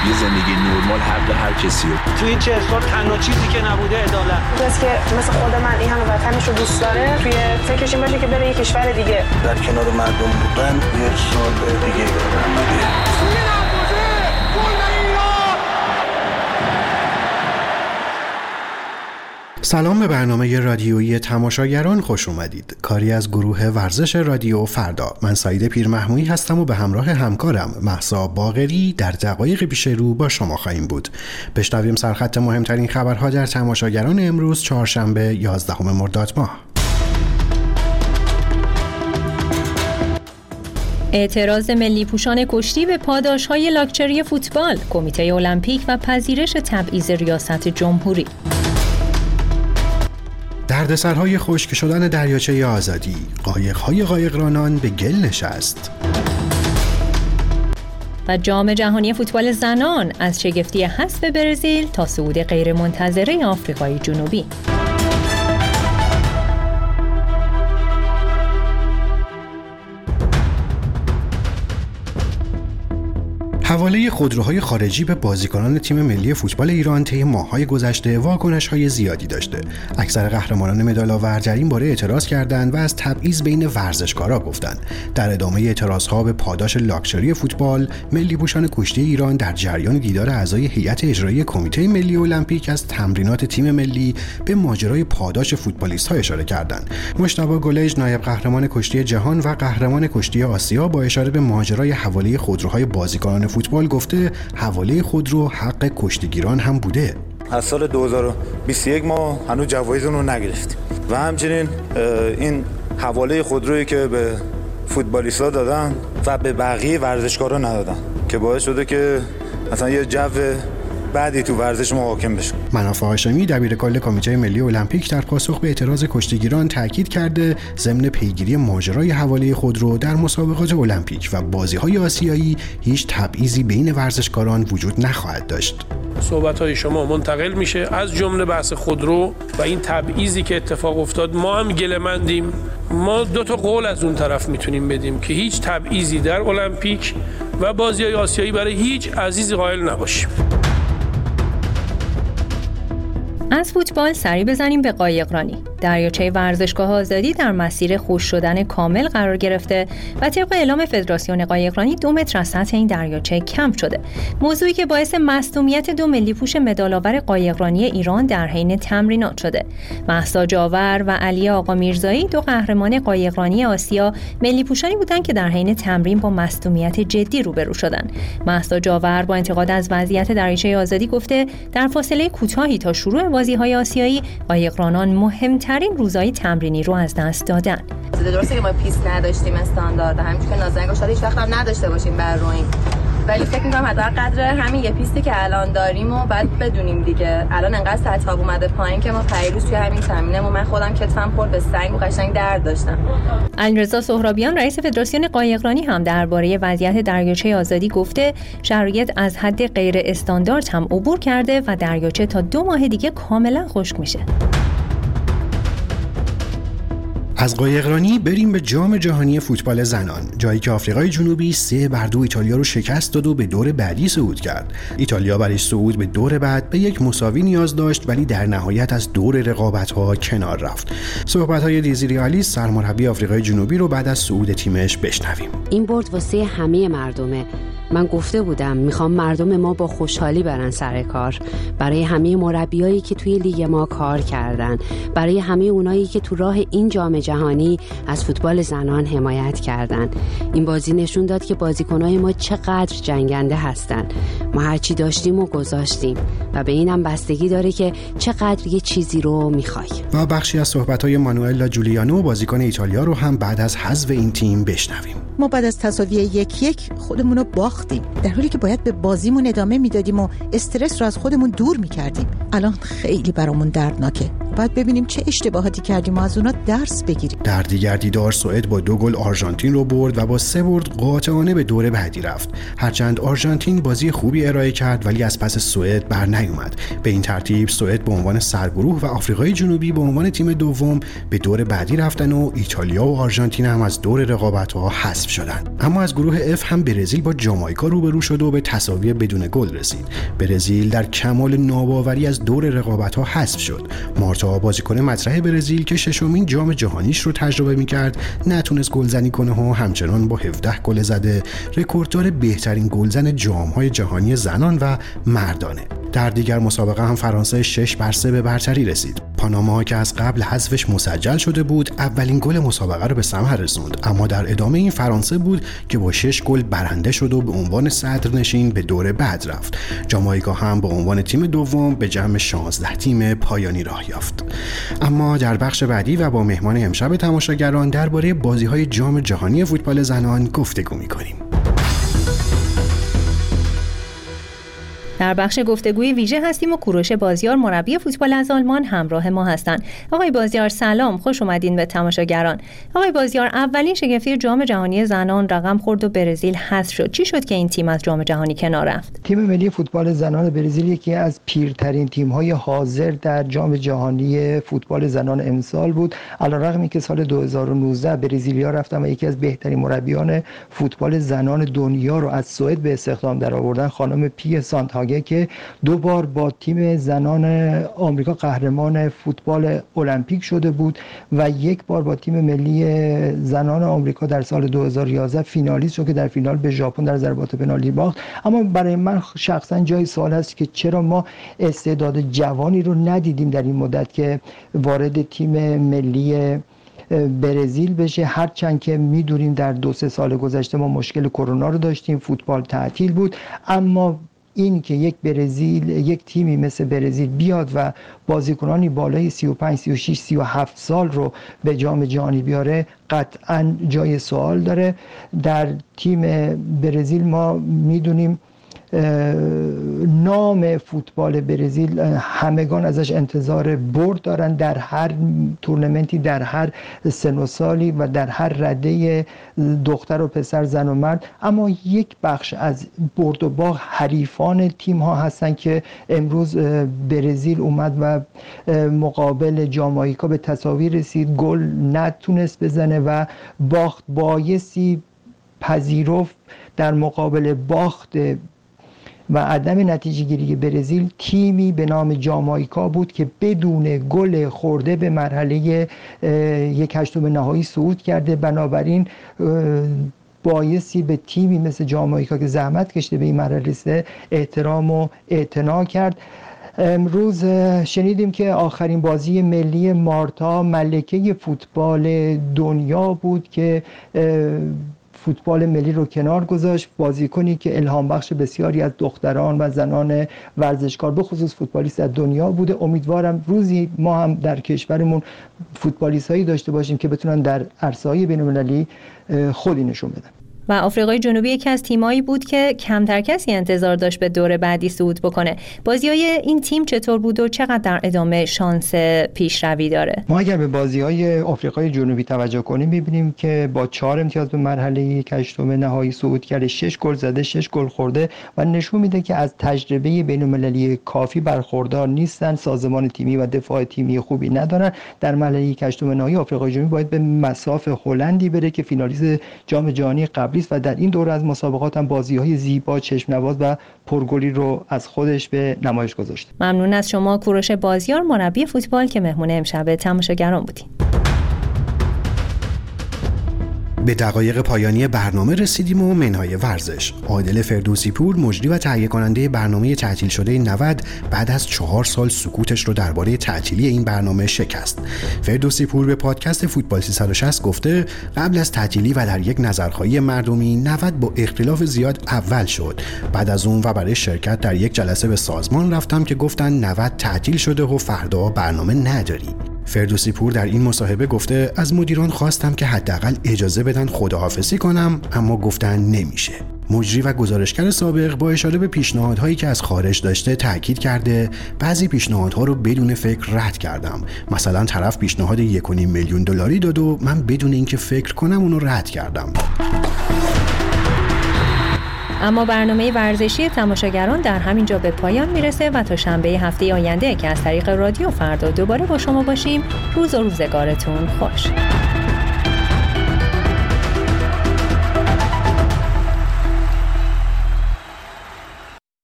یه زندگی نرمال حق هر کسی رو. توی این 40 سال تنها چیزی که نبوده عدالت. کسی که مثل خود من این همه وطنش رو دوست داره توی فکرش این باشه که بره یه کشور دیگه در کنار مردم بودن یه سال دیگه سلام به برنامه رادیویی تماشاگران خوش اومدید. کاری از گروه ورزش رادیو فردا. من سعید پیرمحمودی هستم و به همراه همکارم مهسا باقری در دقایق پیش رو با شما خواهیم بود. بشنویم سرخط مهمترین خبرها در تماشاگران امروز چهارشنبه 11 مرداد ماه. اعتراض ملی پوشان کشتی به پاداش‌های لاکچری فوتبال، کمیته المپیک و پذیرش تبعیض ریاست جمهوری. دردسرهای خشک شدن دریاچه آزادی، قایق‌های قایقرانان به گل نشست. و جام جهانی فوتبال زنان از شگفتی حذف برزیل تا صعود غیرمنتظره آفریقای جنوبی. حواله خودروهای خارجی به بازیکنان تیم ملی فوتبال ایران طی ماه‌های گذشته واکنش‌های زیادی داشته. اکثر قهرمانان مدال‌آور در این باره اعتراض کردند و از تبعیض بین ورزشکارا گفتند. در ادامه اعتراض‌ها به پاداش لاکچری فوتبال، ملی پوشان کشتی ایران در جریان دیدار اعضای هیئت اجرایی کمیته ملی المپیک از تمرینات تیم ملی به ماجرای پاداش فوتبالیست‌ها اشاره کردند. مجتبی گلیج، نایب قهرمان کشتی جهان و قهرمان کشتی آسیا، با اشاره به ماجرای حواله خودروهای بازیکنان فوتبال گفته حواله خودرو حق کشتیگیران هم بوده. از سال 2021 ما هنوز جوایز رو نگرفتیم و همچنین این حواله خودرویی که به فوتبالیست‌ها دادن و به بقیه ورزشکارا ندادن که باعث شده که مثلا یه جو بعدی تو ورزش ما حاکم بشه. منافع هاشمی، دبیرکل کمیته ملی المپیک، در پاسخ به اعتراض کشتیگیران تاکید کرده ضمن پیگیری ماجرای حواله خودرو در مسابقات المپیک و بازی‌های آسیایی هیچ تبعیضی بین ورزشکاران وجود نخواهد داشت. صحبت‌های شما منتقل میشه از جمله بحث خودرو و این تبعیضی که اتفاق افتاد. ما هم گله‌مندیم. ما دو تا قول از اون طرف میتونیم بدیم که هیچ تبعیضی در المپیک و بازی‌های آسیایی برای هیچ عزیزی قائل نباشیم. از فوتبال سری بزنیم به قایقرانی. دریاچه ورزشگاه آزادی در مسیر خشک شدن کامل قرار گرفته و طبق اعلام فدراسیون قایقرانی 2 متر از سطح این دریاچه کم شده. موضوعی که باعث مصدومیت 2 ملی پوش مدال‌آور قایقرانی ایران در حین تمرینات شده. مهسا جاور و علی آقا میرزایی، 2 قهرمان قایقرانی آسیا، ملی پوشانی بودند که در حین تمرین با مصدومیت جدی روبرو شدند. مهسا جاور با انتقاد از وضعیت دریاچه آزادی گفته در فاصله کوتاهی تا شروع بازی‌های آسیایی، قایقرانان مهمترین روزهای تمرینی رو از دست دادن. درسته که ما پیست نداشتیم استاندارد، همینجور که نازنین گفت هیچ وقت هم نداشته باشیم بر روینگ، ولی فکر می‌کنم حداقل قدر همین یه پیستی که الان داریم و بعد بدونیم دیگه. الان انقدر سطح آب اومده پایین که ما پیروز توی همین تمرینمون من خودم کتفم خورد به سنگ و قشنگ درد داشتم. علیرضا سهرابیان، رئیس فدراسیون قایقرانی، هم درباره وضعیت دریاچه آزادی گفته شرایط از حد غیر استاندارد هم عبور کرده و دریاچه تا 2 ماه دیگه کاملا خشک میشه. از قایقرانی بریم به جام جهانی فوتبال زنان، جایی که آفریقای جنوبی 3-2 ایتالیا رو شکست داد و به دور بعدی صعود کرد. ایتالیا برای صعود به دور بعد به 1 مساوی نیاز داشت، ولی در نهایت از دور رقابت‌ها کنار رفت. صحبت‌های دیزیری آلیس، سرمربی آفریقای جنوبی، رو بعد از صعود تیمش بشنویم. این برد واسه همه مردمه. من گفته بودم میخوام مردم ما با خوشحالی برن سر کار، برای همه مربیایی که توی لیگ ما کار کردن، برای همه اونایی که تو راه این جام جهانی از فوتبال زنان حمایت کردن. این بازی نشون داد که بازیکنای ما چقدر جنگنده هستن. ما هرچی داشتیم و گذاشتیم و به اینم بستگی داره که چقدر یه چیزی رو میخوای. و بخشی از صحبت‌های مانوئلا جولیانو، بازیکن ایتالیا، رو هم بعد از حذف این تیم بشنویم. ما بعد از تساوی 1-1 خودمون رو باختیم، در حالی که باید به بازیمون ادامه میدادیم و استرس رو از خودمون دور میکردیم. الان خیلی برامون دردناکه. باید ببینیم چه اشتباهاتی کردیم و از اونا درس بگیریم. در دیگر دیدار سوئد با 2 گل آرژانتین رو برد و با 3 برد قاطعانه به دور بعدی رفت. هرچند آرژانتین بازی خوبی ارائه کرد ولی از پس سوئد بر نیومد. به این ترتیب سوئد به عنوان سرگروه و آفریقای جنوبی به عنوان تیم دوم به دور بعدی رفتن و ایتالیا و آرژانتین هم از دور رقابت‌ها حذف شدند. اما از گروه F هم برزیل با جامائیکا روبرو شد و به تساوی بدون گل رسید. برزیل در کمال ناباوری از دور رقابت‌ها حذف شد. مارتا بازیکن مطرح برزیل که ششمین جام جهانیش رو تجربه می‌کرد نتونست گلزنی کنه و همچنان با 17 گل زده رکورددار بهترین گلزن جام‌های جهانی زنان و مردانه. در دیگر مسابقه هم فرانسه 6-3 به برتری رسید. پاناما که از قبل حذفش مسجل شده بود اولین گل مسابقه رو به ثمر رسوند، اما در ادامه این فرانسه بود که با 6 گل برنده شد و به عنوان صدرنشین به دور بعد رفت. جامائیکا هم به عنوان تیم دوم به جمع 16 تیم پایانی راه یافت. اما در بخش بعدی و با مهمان امشب تماشاگران درباره بازی‌های جام جهانی فوتبال زنان گفتگو می‌کنیم. در بخش گفتگوی ویژه هستیم و کوروش بازیار مربی فوتبال از آلمان همراه ما هستند. آقای بازیار سلام، خوش اومدین به تماشاگران. آقای بازیار، اولین شگفتی جام جهانی زنان رقم خورد و برزیل حذف شد. چی شد که این تیم از جام جهانی کنار رفت؟ تیم ملی فوتبال زنان برزیل یکی از پیرترین تیم‌های حاضر در جام جهانی فوتبال زنان امسال بود. علیرغم اینکه سال 2019 برزیلیا رفتن و یکی از بهترین مربیان فوتبال زنان دنیا رو از سوئد به استخدام درآوردن، خانم پی سانت‌هاگن که 2 بار با تیم زنان آمریکا قهرمان فوتبال المپیک شده بود و 1 بار با تیم ملی زنان آمریکا در سال 2011 فینالیست شد که در فینال به ژاپن در ضربات پنالتی باخت. اما برای من شخصا جای سوال هست که چرا ما استعداد جوانی رو ندیدیم در این مدت که وارد تیم ملی برزیل بشه، هرچند که میدونیم در 2-3 سال گذشته ما مشکل کرونا رو داشتیم، فوتبال تعطیل بود، اما این که یک تیمی مثل برزیل بیاد و بازیکنانی بالای 35 36 37 سال رو به جام جهانی بیاره قطعا جای سوال داره. در تیم برزیل ما میدونیم نام فوتبال برزیل همگان ازش انتظار برد دارن در هر تورنمنتی، در هر سن و سالی و در هر رده دختر و پسر، زن و مرد، اما یک بخش از برد و باخت حریفان تیم ها هستن که امروز برزیل اومد و مقابل جامائیکا به تساوی رسید، گل نتونست بزنه و باخت. بایستی پذیرفت در مقابل باخت و عدم نتیجه گیری برزیل تیمی به نام جامائیکا بود که بدون گل خورده به مرحله 1/8 نهایی صعود کرده. بنابراین بایستی به تیمی مثل جامائیکا که زحمت کشیده به این مرحله رسیده احترام و اعتنا کرد. امروز شنیدیم که آخرین بازی ملی مارتا ملکه فوتبال دنیا بود که فوتبال ملی رو کنار گذاشت، بازیکنی که الهام بخش بسیاری از دختران و زنان ورزشکار به خصوص فوتبالیست از دنیا بوده. امیدوارم روزی ما هم در کشورمون فوتبالیستایی داشته باشیم که بتونن در عرصه‌های بین‌المللی خودی نشون بدن. و آفریقای جنوبی یکی از تیمایی بود که کمتر کسی انتظار داشت به دور بعدی صعود بکنه. بازی‌های این تیم چطور بود و چقدر در ادامه شانس پیشروی داره؟ ما اگر به بازی‌های آفریقای جنوبی توجه کنیم می‌بینیم که با 4 امتیاز به مرحله 1/8 نهایی صعود کرده، 6 گل زده، 6 گل خورده و نشون میده که از تجربه بین‌المللی کافی برخوردار نیستن، سازمان تیمی و دفاع تیمی خوبی ندارن. در مرحله 1/8 نهایی آفریقای جنوبی باید به مصاف هلندی بره که فینالیست جام جهانی قبلی و در این دوره از مسابقات هم بازی‌های زیبا، چشم‌نواز و پرگلی رو از خودش به نمایش گذاشت. ممنون از شما کوروش بازیار مربی فوتبال که مهمون امشب تماشاگران بودین. به دقایق پایانی برنامه رسیدیم و منهای ورزش. عادل فردوسی پور مجری و تهیه کننده برنامه تعطیل شده 90 بعد از 4 سال سکوتش رو درباره تعطیلی این برنامه شکست. فردوسی پور به پادکست فوتبال 360 گفته قبل از تعطیلی و در یک نظرخواهی مردمی 90 با اختلاف زیاد اول شد. بعد از اون و برای شرکت در یک جلسه به سازمان رفتم که گفتن 90 تعطیل شده و فردا برنامه نداری. فردوسی پور در این مصاحبه گفته از مدیران خواستم که حداقل اجازه بدن خداحافظی کنم اما گفتن نمیشه. مجری و گزارشگر سابق با اشاره به پیشنهادهایی که از خارج داشته تاکید کرده بعضی پیشنهادها رو بدون فکر رد کردم. مثلا طرف پیشنهاد 1.5 میلیون دلاری داد و من بدون اینکه فکر کنم اون رو رد کردم. اما برنامه ورزشی تماشاگران در همین جا به پایان میرسه و تا شنبه هفته آینده که از طریق رادیو فردا دوباره با شما باشیم، روز و روزگارتون خوش.